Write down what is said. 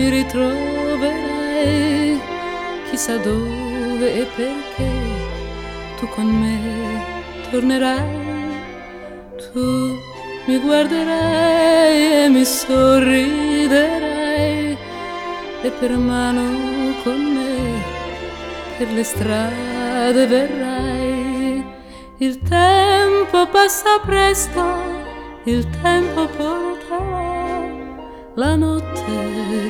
mi ritroverai, chissà dove e perché tu con me tornerai. Tu mi guarderai e mi sorriderai e per mano con me per le strade verrai. Il tempo passa presto, il tempo porta la notte